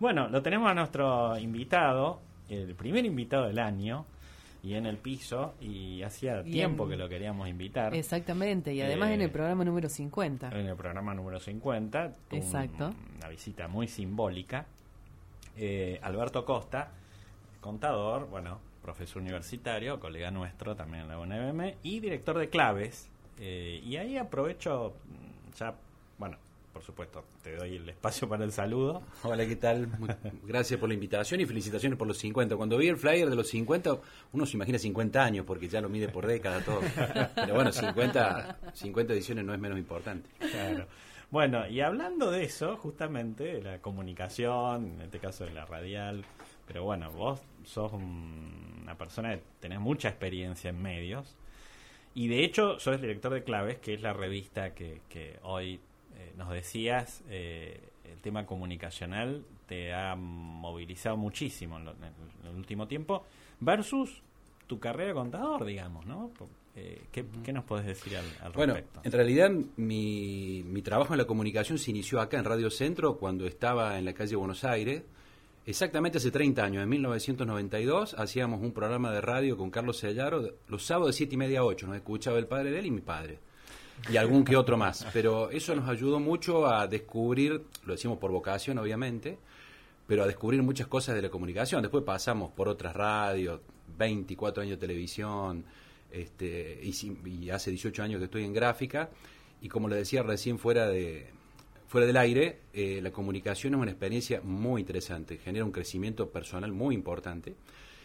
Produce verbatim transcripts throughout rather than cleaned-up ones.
Bueno, lo tenemos a nuestro invitado, el primer invitado del año, y en el piso, y hacía Bien. tiempo que lo queríamos invitar. Exactamente, y además Eh, en el programa número cincuenta. En el programa número cincuenta, tuvo Exacto. un- una visita muy simbólica. Eh, Alberto Costa, contador, bueno, profesor universitario, colega nuestro también en la U N B M, y director de Claves. Eh, y ahí aprovecho, mm, ya, bueno, por supuesto, te doy el espacio para el saludo. Hola, ¿qué tal? Muy- gracias por la invitación y felicitaciones por los cincuenta. Cuando vi el flyer de los cincuenta, uno se imagina cincuenta años, porque ya lo mide por década todo. Pero bueno, cincuenta, cincuenta ediciones no es menos importante. Claro. Bueno, y hablando de eso, justamente, de la comunicación, en este caso de la radial, pero bueno, vos sos un- una persona que tenés mucha experiencia en medios, y de hecho sos el director de Claves, que es la revista que, que hoy eh, nos decías, eh, el tema comunicacional te ha movilizado muchísimo en, lo- en el último tiempo, versus tu carrera de contador, digamos, ¿no? Eh, ¿qué, ¿Qué nos podés decir al, al Bueno, respecto? en realidad mi, mi trabajo en la comunicación se inició acá en Radio Centro cuando estaba en la calle Buenos Aires. Exactamente hace treinta años, en mil novecientos noventa y dos, hacíamos un programa de radio con Carlos Sellaro, los sábados de siete y media a ocho, nos escuchaba el padre de él y mi padre, y algún que otro más, pero eso nos ayudó mucho a descubrir, lo decimos por vocación obviamente, pero a descubrir muchas cosas de la comunicación. Después pasamos por otras radios, veinticuatro años de televisión, este, y, si- y hace dieciocho años que estoy en gráfica, y como le decía recién fuera de fuera del aire, eh, la comunicación es una experiencia muy interesante, genera un crecimiento personal muy importante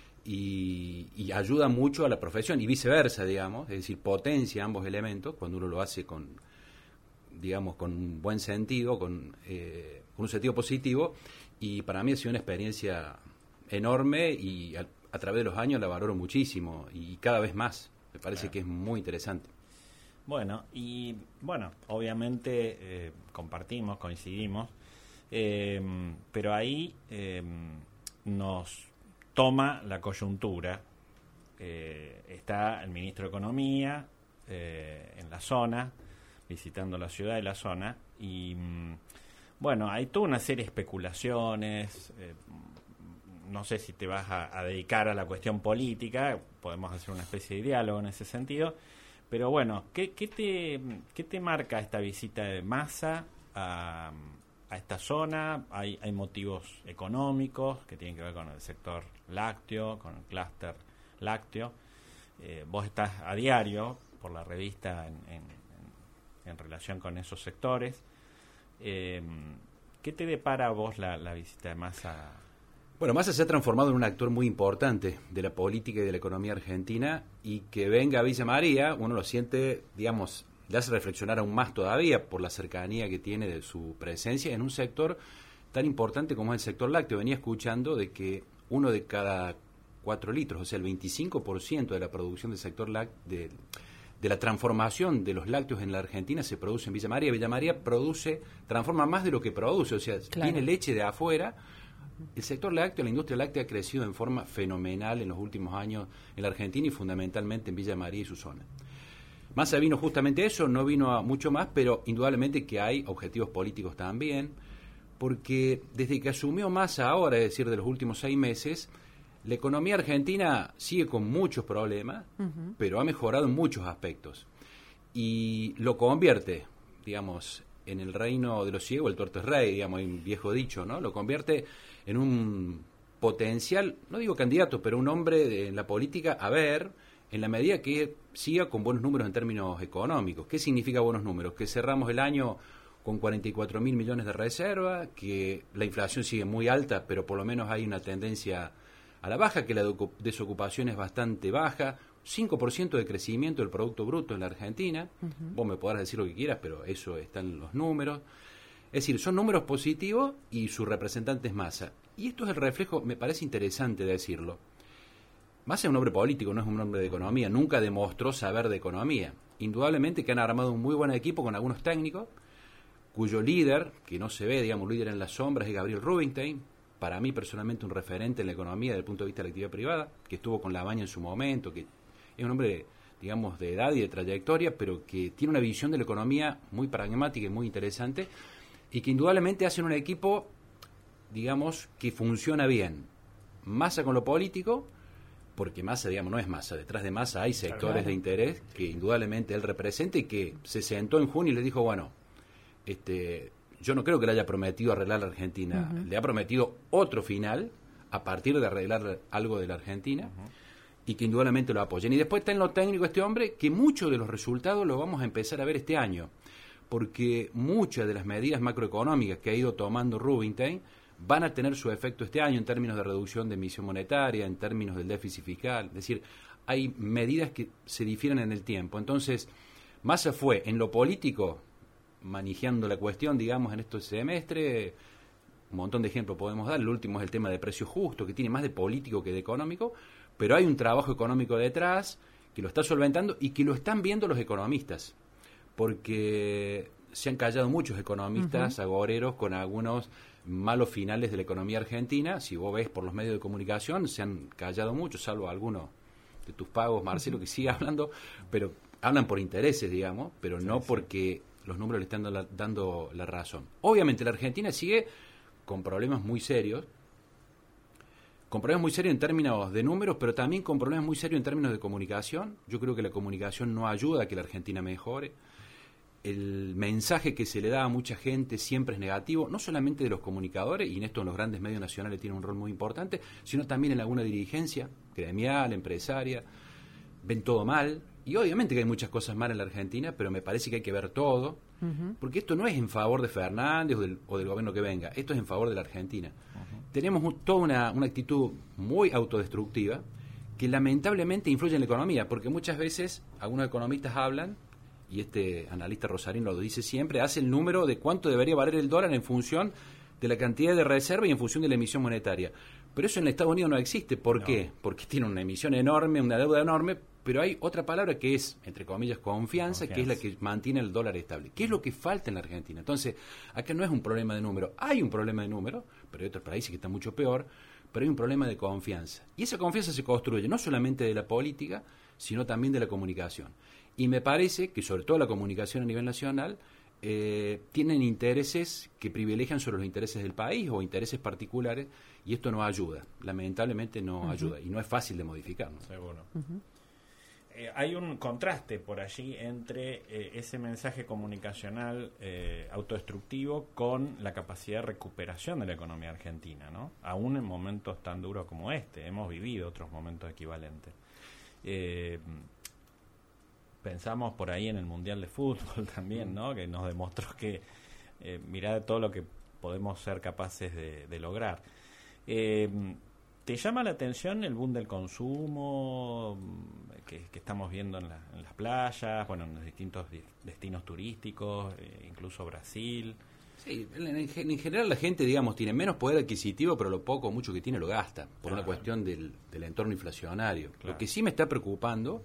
y, y ayuda mucho a la profesión y viceversa, digamos, es decir, potencia ambos elementos cuando uno lo hace con, digamos, con un buen sentido, con, eh, con un sentido positivo, y para mí ha sido una experiencia enorme y a, a través de los años la valoro muchísimo y cada vez más, me parece Claro. que es muy interesante. Bueno, y bueno, obviamente eh, compartimos, coincidimos, eh, pero ahí eh, nos toma la coyuntura. Eh, está el ministro de Economía eh, en la zona, visitando la ciudad y la zona, y mm, bueno, hay toda una serie de especulaciones. Eh, no sé si te vas a, a dedicar a la cuestión política, podemos hacer una especie de diálogo en ese sentido. Pero bueno, ¿qué, qué, te, ¿qué te marca esta visita de Massa a, a esta zona? Hay, hay motivos económicos que tienen que ver con el sector lácteo, con el clúster lácteo. Eh, vos estás a diario por la revista en, en, en, en relación con esos sectores. Eh, ¿Qué te depara a vos la, la visita de Massa? Bueno, Massa se ha transformado en un actor muy importante de la política y de la economía argentina, y que venga a Villa María, uno lo siente, digamos, le hace reflexionar aún más todavía por la cercanía que tiene de su presencia en un sector tan importante como es el sector lácteo. Venía escuchando de que uno de cada cuatro litros, o sea, el veinticinco por ciento de la producción del sector lácteo, de, de la transformación de los lácteos en la Argentina se produce en Villa María. Villa María produce, transforma más de lo que produce, o sea, Claro. viene leche de afuera. El sector lácteo, la industria láctea ha crecido en forma fenomenal en los últimos años en la Argentina y fundamentalmente en Villa María y su zona. Massa vino justamente a eso, no vino a mucho más, pero indudablemente que hay objetivos políticos también, porque desde que asumió Massa ahora, es decir, de los últimos seis meses, la economía argentina sigue con muchos problemas, uh-huh. pero ha mejorado en muchos aspectos. Y lo convierte, digamos, en el reino de los ciegos, el tuerto es rey, digamos, hay un viejo dicho, ¿no? Lo convierte en un potencial, no digo candidato, pero un hombre de, en la política a ver, en la medida que siga con buenos números en términos económicos. ¿Qué significa buenos números? Que cerramos el año con cuarenta y cuatro mil millones de reserva, que la inflación sigue muy alta, pero por lo menos hay una tendencia a la baja, que la desocupación es bastante baja, cinco por ciento de crecimiento del Producto Bruto en la Argentina. Uh-huh. Vos me podrás decir lo que quieras, pero eso está en los números. Es decir, son números positivos y su representante es Massa. Y esto es el reflejo, me parece interesante decirlo. Massa es un hombre político, no es un hombre de economía, nunca demostró saber de economía. Indudablemente que han armado un muy buen equipo con algunos técnicos, cuyo líder, que no se ve, digamos, líder en las sombras, es Gabriel Rubinstein, para mí personalmente un referente en la economía desde el punto de vista de la actividad privada, que estuvo con Labaña en su momento, que es un hombre, digamos, de edad y de trayectoria, pero que tiene una visión de la economía muy pragmática y muy interesante, y que indudablemente hacen un equipo digamos, que funciona bien. Massa con lo político, porque Massa, digamos, no es Massa. Detrás de Massa hay sectores Claro. de interés que indudablemente él representa y que se sentó en junio y le dijo, bueno, este, yo no creo que le haya prometido arreglar la Argentina. Uh-huh. Le ha prometido otro final a partir de arreglar algo de la Argentina. Uh-huh. Y que indudablemente lo apoyen. Y después está en lo técnico este hombre, que muchos de los resultados los vamos a empezar a ver este año, porque muchas de las medidas macroeconómicas que ha ido tomando Rubinstein van a tener su efecto este año en términos de reducción de emisión monetaria, en términos del déficit fiscal. Es decir, hay medidas que se difieren en el tiempo. Entonces, Massa fue en lo político, manejando la cuestión, digamos, en este semestre. Un montón de ejemplos podemos dar. El último es el tema de precios justos, que tiene más de político que de económico, pero hay un trabajo económico detrás que lo está solventando y que lo están viendo los economistas, porque se han callado muchos economistas uh-huh. agoreros con algunos malos finales de la economía argentina. Si vos ves por los medios de comunicación, se han callado mucho, salvo algunos de tus pagos, Marcelo, uh-huh. que sigue hablando, pero hablan por intereses, digamos, pero sí, no sí. porque los números le están dando la, dando la razón. Obviamente la Argentina sigue con problemas muy serios, con problemas muy serios en términos de números, pero también con problemas muy serios en términos de comunicación. Yo creo que la comunicación no ayuda a que la Argentina mejore. El mensaje que se le da a mucha gente siempre es negativo, no solamente de los comunicadores, y en esto en los grandes medios nacionales tiene un rol muy importante, sino también en alguna dirigencia gremial, empresaria. Ven todo mal, y obviamente que hay muchas cosas mal en la Argentina, pero me parece que hay que ver todo, uh-huh. porque esto no es en favor de Fernández o del, o del gobierno que venga, esto es en favor de la Argentina. Uh-huh. Tenemos un, toda una, una actitud muy autodestructiva que lamentablemente influye en la economía, porque muchas veces algunos economistas hablan, y este analista Rosarín lo dice siempre, hace el número de cuánto debería valer el dólar en función de la cantidad de reserva y en función de la emisión monetaria. Pero eso en Estados Unidos no existe. ¿Por no. qué? Porque tiene una emisión enorme, una deuda enorme, pero hay otra palabra que es, entre comillas, confianza, confianza, que es la que mantiene el dólar estable. ¿Qué es lo que falta en la Argentina? Entonces, acá no es un problema de número. Hay un problema de número, pero hay otros países que están mucho peor, pero hay un problema de confianza. Y esa confianza se construye no solamente de la política, sino también de la comunicación. Y me parece que, sobre todo la comunicación a nivel nacional, eh, tienen intereses que privilegian sobre los intereses del país o intereses particulares, y esto no ayuda, lamentablemente no uh-huh. ayuda, y no es fácil de modificar, ¿no? Seguro. Uh-huh. Eh, hay un contraste por allí entre eh, ese mensaje comunicacional eh, autodestructivo con la capacidad de recuperación de la economía argentina, ¿no? Aún en momentos tan duros como este, hemos vivido otros momentos equivalentes. Eh, pensamos por ahí en el Mundial de Fútbol también, ¿no? Que nos demostró que eh, mirá todo lo que podemos ser capaces de, de lograr. Eh, ¿Te llama la atención el boom del consumo que, que estamos viendo en, la, en las playas, bueno, en los distintos di- destinos turísticos, eh, incluso Brasil? Sí, en, en general la gente, digamos, tiene menos poder adquisitivo, pero lo poco o mucho que tiene lo gasta, por claro. una cuestión del, del entorno inflacionario. Claro. Lo que sí me está preocupando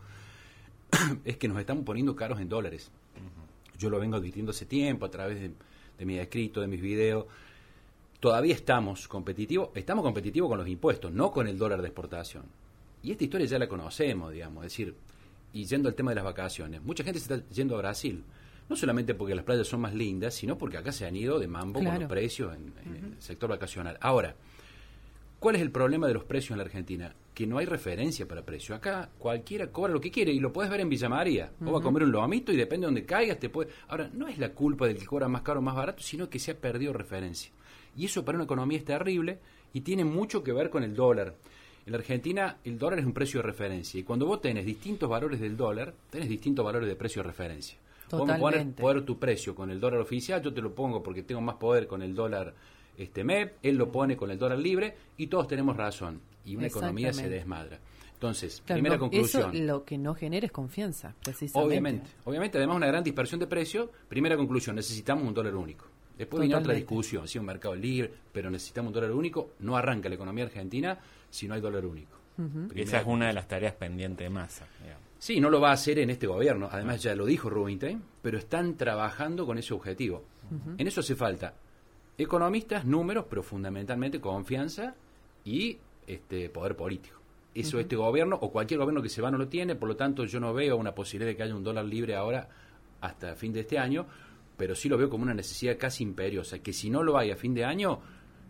es que nos estamos poniendo caros en dólares. Uh-huh. Yo lo vengo advirtiendo hace tiempo a través de, de mis escritos, de mis videos. Todavía estamos competitivos, estamos competitivos con los impuestos, no con el dólar de exportación. Y esta historia ya la conocemos, digamos, es decir, y yendo al tema de las vacaciones, mucha gente se está yendo a Brasil, no solamente porque las playas son más lindas, sino porque acá se han ido de mambo claro. con los precios en, en uh-huh. el sector vacacional. Ahora, ¿cuál es el problema de los precios en la Argentina? Que no hay referencia para precio. Acá cualquiera cobra lo que quiere y lo puedes ver en Villa María. Uh-huh. Vos vas a comer un lomito y depende de donde caigas te puede. Ahora, no es la culpa del que cobra más caro o más barato, sino que se ha perdido referencia. Y eso para una economía es terrible y tiene mucho que ver con el dólar. En la Argentina el dólar es un precio de referencia y cuando vos tenés distintos valores del dólar, tenés distintos valores de precio de referencia. Totalmente. Vos me pones poner tu precio con el dólar oficial, yo te lo pongo porque tengo más poder con el dólar este M E P, él lo pone con el dólar libre y todos tenemos razón. Y una economía se desmadra. Entonces, claro, primera no, conclusión. Eso lo que no genera es confianza, precisamente. Obviamente, obviamente, además una gran dispersión de precios. Primera conclusión, necesitamos un dólar único. Después viene otra discusión, si un mercado libre, pero necesitamos un dólar único. No arranca la economía argentina si no hay dólar único. Uh-huh. Esa es una de las tareas pendientes de Massa. Digamos. Sí, no lo va a hacer en este gobierno. Además, ya lo dijo Rubinstein, pero están trabajando con ese objetivo. Uh-huh. En eso hace falta economistas, números, pero fundamentalmente confianza y este poder político. Eso uh-huh. este gobierno o cualquier gobierno que se va no lo tiene, por lo tanto yo no veo una posibilidad de que haya un dólar libre ahora hasta el fin de este año, pero sí lo veo como una necesidad casi imperiosa, que si no lo hay a fin de año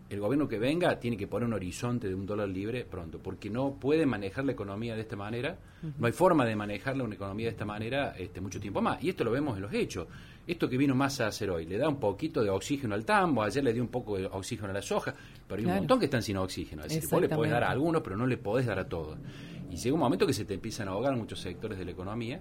el gobierno que venga tiene que poner un horizonte de un dólar libre pronto, porque no puede manejar la economía de esta manera, uh-huh. no hay forma de manejar una economía de esta manera este, mucho tiempo más, y esto lo vemos en los hechos. Esto que vino Massa a hacer hoy, le da un poquito de oxígeno al tambo, ayer le dio un poco de oxígeno a la soja, pero hay claro. un montón que están sin oxígeno, es decir, vos le podés dar a algunos, pero no le podés dar a todos. Y llega un momento que se te empiezan a ahogar muchos sectores de la economía,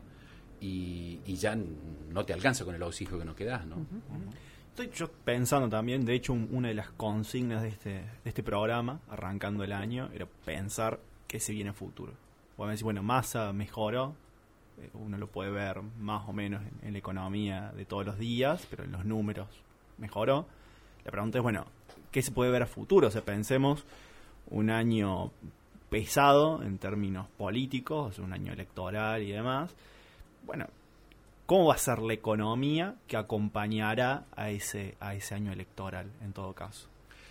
y, y ya no te alcanza con el oxígeno que nos quedás, ¿no? Uh-huh. Uh-huh. Estoy yo pensando también, de hecho un, una de las consignas de este, de este programa, arrancando el año, era pensar qué se viene a futuro. Vos me decís, bueno, Massa mejoró, eh, uno lo puede ver más o menos en, en la economía de todos los días, pero en los números mejoró. La pregunta es, bueno, ¿qué se puede ver a futuro? O sea, pensemos un año pesado en términos políticos, un año electoral y demás. Bueno, ¿cómo va a ser la economía que acompañará a ese a ese año electoral, en todo caso?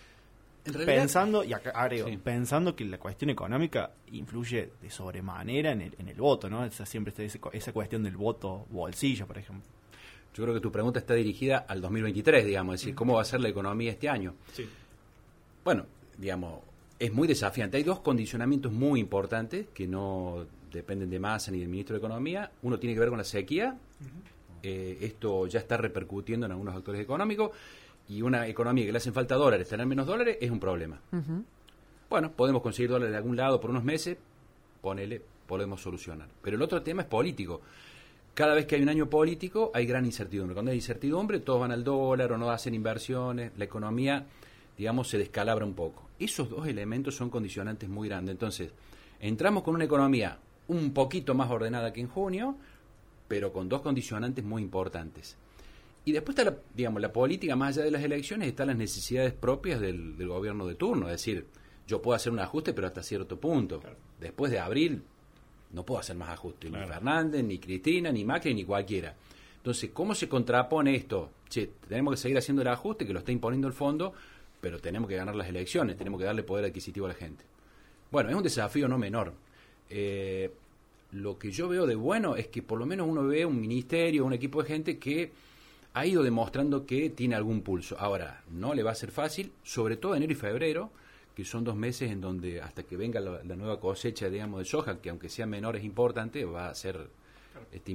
En realidad, pensando, y acá agrego, sí. pensando que la cuestión económica influye de sobremanera en el, en el voto, ¿no? O sea, siempre está ese, esa cuestión del voto bolsillo, por ejemplo. Yo creo que tu pregunta está dirigida al dos mil veintitrés, digamos, es decir, ¿cómo va a ser la economía este año? Sí. Bueno, digamos, es muy desafiante. Hay dos condicionamientos muy importantes que no dependen de Massa ni del ministro de Economía. Uno tiene que ver con la sequía. Uh-huh. Eh, esto ya está repercutiendo en algunos actores económicos, y una economía que le hacen falta dólares, tener menos dólares, es un problema. Uh-huh. Bueno, podemos conseguir dólares de algún lado por unos meses, ponele, podemos solucionar. Pero el otro tema es político. Cada vez que hay un año político hay gran incertidumbre. Cuando hay incertidumbre, todos van al dólar o no hacen inversiones, la economía, digamos, se descalabra un poco. Esos dos elementos son condicionantes muy grandes. Entonces, entramos con una economía un poquito más ordenada que en junio, pero con dos condicionantes muy importantes. Y después está, la, digamos, la política, más allá de las elecciones, están las necesidades propias del, del gobierno de turno. Es decir, yo puedo hacer un ajuste, pero hasta cierto punto. Claro. Después de abril, no puedo hacer más ajustes. Claro. Ni Fernández, ni Cristina, ni Macri, ni cualquiera. Entonces, ¿cómo se contrapone esto? Che, tenemos que seguir haciendo el ajuste, que lo está imponiendo el fondo, pero tenemos que ganar las elecciones, tenemos que darle poder adquisitivo a la gente. Bueno, es un desafío no menor. Eh, lo que yo veo de bueno es que por lo menos uno ve un ministerio, un equipo de gente que ha ido demostrando que tiene algún pulso. Ahora, no le va a ser fácil, sobre todo enero y febrero, que son dos meses en donde hasta que venga la, la nueva cosecha, digamos, de soja, que aunque sea menor es importante, va a ser este,